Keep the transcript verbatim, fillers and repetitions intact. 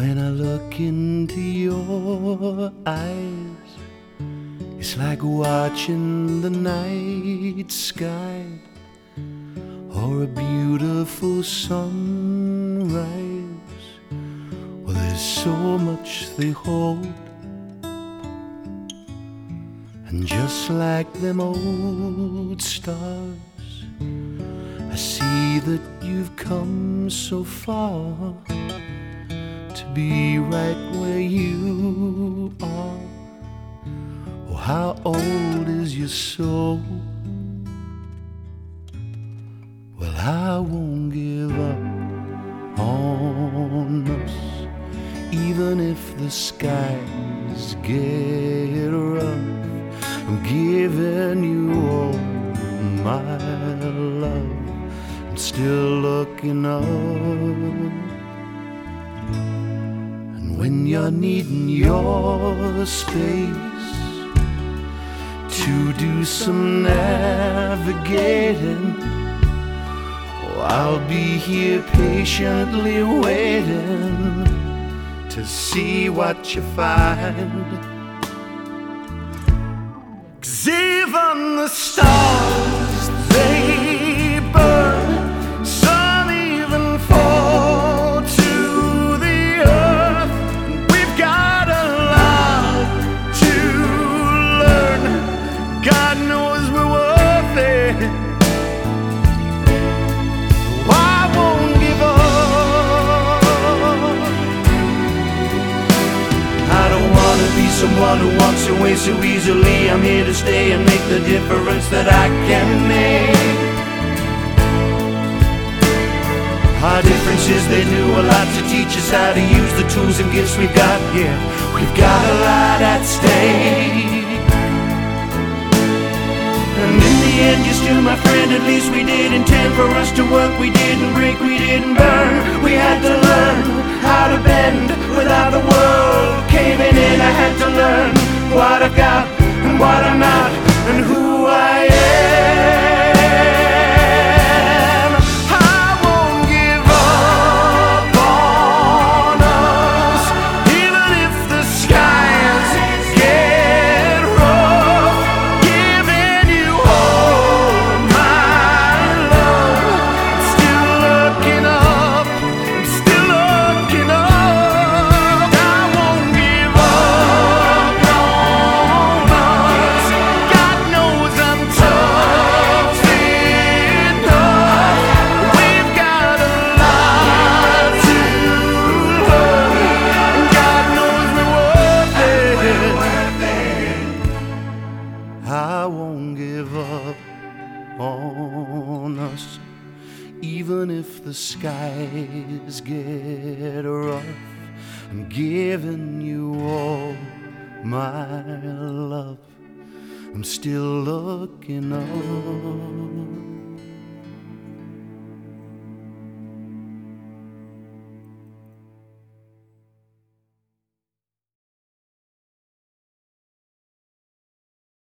When I look into your eyes, it's like watching the night sky or a beautiful sunrise. Well, there's so much they hold, and just like them old stars, I see that you've come so far to be right where you are. Oh, how old is your soul? Well, I won't give up on us, even if the skies get rough. I'm giving you all my love. I'm still looking up. And when you're needing your space to do some navigating, oh, I'll be here patiently waiting to see what you find. 'Cause even the stars, they burn. Some even fall to the earth. We've got a lot to learn. God knows we're worth it. Oh, I won't give up. I don't wanna be someone who walks away so easily. I'm here to stay and make the difference that I can make. Our differences, they do a lot to teach us how to use the tools and gifts we've got here. We've got a lot at stake. And in the end, you're still my friend. At least we did intend for us to work. We didn't break, we didn't burn. We had to learn how to bend without the world caving in. I had to learn what I've got and what I'm not, and who I am. I won't give up on us, even if the skies get rough. Giving you all my love. I'm still looking up, I'm still looking up. I won't give up on us. God knows I'm tough enough. We've got a lot to learn, and God knows we're worth it. I won't give up on us, even if the skies get rough. I'm giving you all my love. I'm still looking up.